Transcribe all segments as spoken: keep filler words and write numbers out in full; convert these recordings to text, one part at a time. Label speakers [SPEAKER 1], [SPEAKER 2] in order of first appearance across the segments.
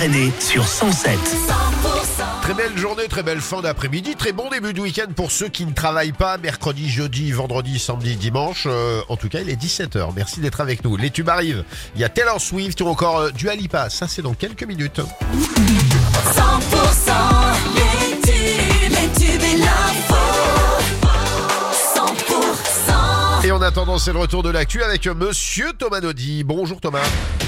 [SPEAKER 1] Pyrénées sur cent sept.
[SPEAKER 2] Très belle journée, très belle fin d'après-midi, très bon début de week-end pour ceux qui ne travaillent pas mercredi, jeudi, vendredi, samedi, dimanche. Euh, en tout cas, il est dix-sept heures. Merci d'être avec nous. Les tubes arrivent. Il y a Taylor Swift ou encore euh, Dua Lipa. Ça, c'est dans quelques minutes.
[SPEAKER 3] cent pour cent les tubes, les tubes et l'info. cent pour cent.
[SPEAKER 2] Et en attendant, c'est le retour de l'actu avec Monsieur Thomas Naudy. Bonjour Thomas.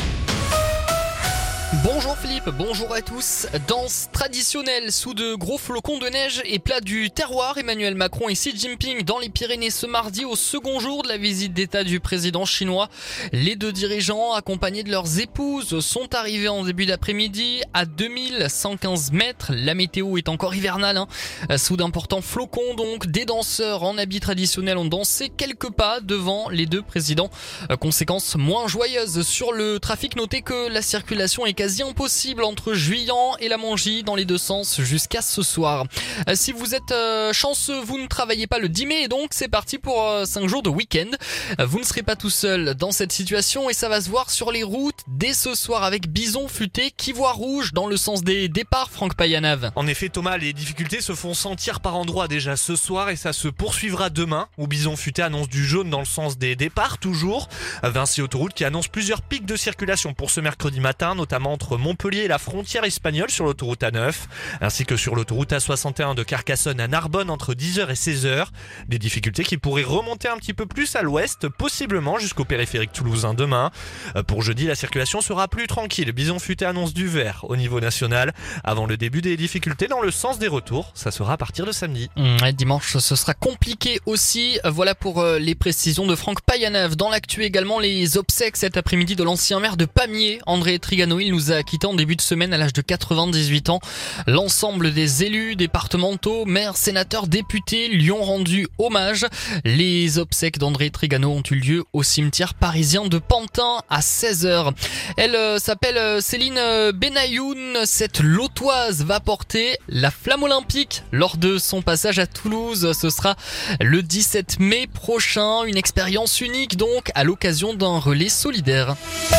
[SPEAKER 4] Bonjour Philippe, bonjour à tous. Danse traditionnelle sous de gros flocons de neige et plat du terroir. Emmanuel Macron et Xi Jinping dans les Pyrénées ce mardi au second jour de la visite d'État du président chinois. Les deux dirigeants, accompagnés de leurs épouses, sont arrivés en début d'après-midi à deux mille cent quinze mètres. La météo est encore hivernale, hein. Sous d'importants flocons donc. Des danseurs en habits traditionnels ont dansé quelques pas devant les deux présidents. Conséquence moins joyeuse sur le trafic. Notez que la circulation est quasi impossible entre Juillan et la Mongie dans les deux sens jusqu'à ce soir. Si vous êtes euh, chanceux, vous ne travaillez pas le dix mai et donc c'est parti pour euh, cinq jours de week-end. Vous ne serez pas tout seul dans cette situation et ça va se voir sur les routes dès ce soir avec Bison Futé qui voit rouge dans le sens des départs. Franck Payanave.
[SPEAKER 5] En effet Thomas, les difficultés se font sentir par endroits déjà ce soir et ça se poursuivra demain où Bison Futé annonce du jaune dans le sens des départs toujours. Vinci Autoroute qui annonce plusieurs pics de circulation pour ce mercredi matin, notamment entre Montpellier et la frontière espagnole sur l'autoroute A neuf, ainsi que sur l'autoroute A soixante et un de Carcassonne à Narbonne entre dix heures et seize heures. Des difficultés qui pourraient remonter un petit peu plus à l'ouest, possiblement jusqu'au périphérique toulousain demain. Pour jeudi, la circulation sera plus tranquille. Bison Futé annonce du vert au niveau national. Avant le début des difficultés dans le sens des retours, ça sera à partir de samedi.
[SPEAKER 4] Mmh, dimanche, ce sera compliqué aussi. Voilà pour euh, les précisions de Franck Payanave. Dans l'actu également, les obsèques cet après-midi de l'ancien maire de Pamiers, André Trigano. Il nous a quitté en début de semaine à l'âge de quatre-vingt-dix-huit ans. L'ensemble des élus départementaux, maires, sénateurs, députés lui ont rendu hommage. Les obsèques d'André Trigano ont eu lieu au cimetière parisien de Pantin à seize heures. Elle euh, s'appelle euh, Céline Benayoun. Cette Lotoise va porter la flamme olympique lors de son passage à Toulouse. Ce sera le dix-sept mai prochain. Une expérience unique donc à l'occasion d'un relais solidaire.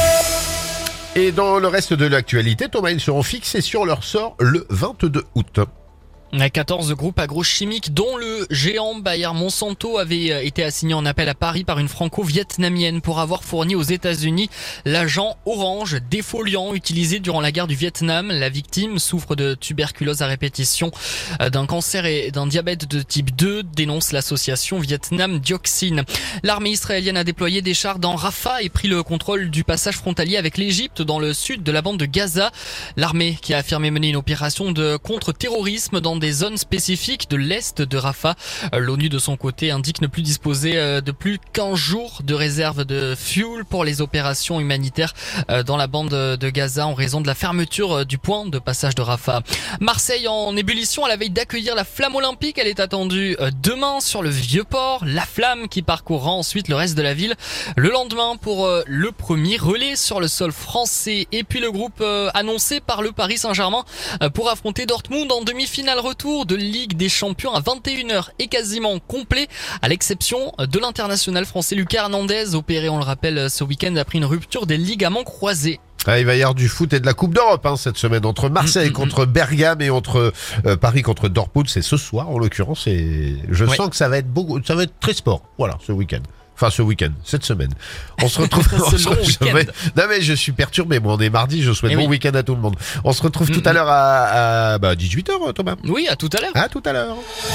[SPEAKER 2] Et dans le reste de l'actualité, Thomas, ils seront fixés sur leur sort le vingt-deux août.
[SPEAKER 4] quatorze groupes agrochimiques dont le géant Bayer Monsanto avait été assigné en appel à Paris par une franco-vietnamienne pour avoir fourni aux États-Unis l'agent orange défoliant utilisé durant la guerre du Vietnam. La victime souffre de tuberculose à répétition, d'un cancer et d'un diabète de type deux, dénonce l'association Vietnam Dioxine. L'armée israélienne a déployé des chars dans Rafah et pris le contrôle du passage frontalier avec l'Égypte dans le sud de la bande de Gaza. L'armée qui a affirmé mener une opération de contre-terrorisme dans des zones spécifiques de l'est de Rafah. L'ONU de son côté indique ne plus disposer de plus qu'un jour de réserve de fuel pour les opérations humanitaires dans la bande de Gaza en raison de la fermeture du point de passage de Rafah. Marseille en ébullition à la veille d'accueillir la flamme olympique. Elle est attendue demain sur le Vieux-Port. La flamme qui parcourra ensuite le reste de la ville le lendemain pour le premier relais sur le sol français. Et puis le groupe annoncé par le Paris Saint-Germain pour affronter Dortmund en demi-finale retour de Ligue des Champions à vingt et une heures est quasiment complet, à l'exception de l'international français Lucas Hernandez, opéré, on le rappelle, ce week-end après une rupture des ligaments croisés.
[SPEAKER 2] Ah, il va y avoir du foot et de la Coupe d'Europe hein, cette semaine entre Marseille mmh, contre mmh. Bergame et entre euh, Paris contre Dortmund. C'est ce soir en l'occurrence et je ouais. sens que ça va être beaucoup, ça va être très sport. Voilà, ce week-end. Enfin, ce week-end, cette semaine. On se retrouve.
[SPEAKER 4] ce long week-end.
[SPEAKER 2] vais... Non mais je suis perturbé. Moi, on est mardi. Je souhaite et bon oui. week-end à tout le monde. On se retrouve mmh. tout à l'heure à, à bah, dix-huit heures, Thomas.
[SPEAKER 4] Oui, à tout à l'heure.
[SPEAKER 2] À tout à l'heure.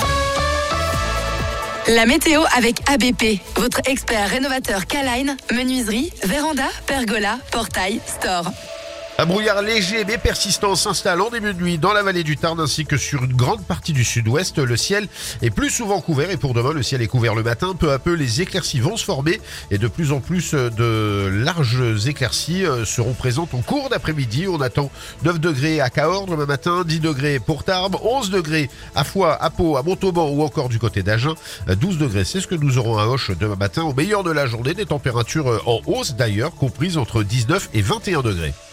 [SPEAKER 6] La météo avec A B P, votre expert rénovateur K-Line, menuiserie, véranda, pergola, portail, store.
[SPEAKER 2] Un brouillard léger mais persistant s'installe en début de nuit dans la vallée du Tarn ainsi que sur une grande partie du sud-ouest. Le ciel est plus souvent couvert et pour demain, le ciel est couvert le matin. Peu à peu, les éclaircies vont se former et de plus en plus de larges éclaircies seront présentes au cours d'après-midi. On attend neuf degrés à Cahors demain matin, dix degrés pour Tarbes, onze degrés à Foix, à Pau, à Montauban ou encore du côté d'Agen. douze degrés, c'est ce que nous aurons à Auch demain matin. Au meilleur de la journée, des températures en hausse d'ailleurs, comprises entre dix-neuf et vingt et un degrés.